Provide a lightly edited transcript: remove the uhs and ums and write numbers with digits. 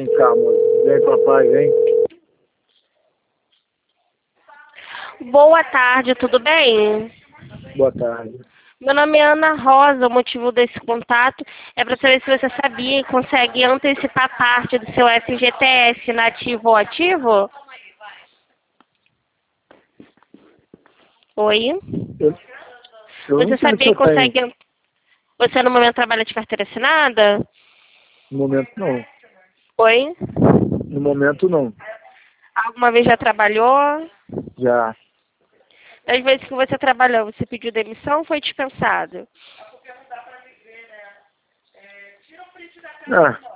Vem cá, moço. Vem, papai, vem. Boa tarde, tudo bem? Boa tarde. Meu nome é Ana Rosa, o motivo desse contato é para saber se você sabia e consegue antecipar parte do seu FGTS nativo ou ativo? Oi? Eu não Você sei se sabia eu e tenho. consegue... Você no momento trabalha de carteira assinada? No momento, não. Oi? No momento, não. Alguma vez já trabalhou? Já. Das vezes que você trabalhou, você pediu demissão ou foi dispensado? Ah,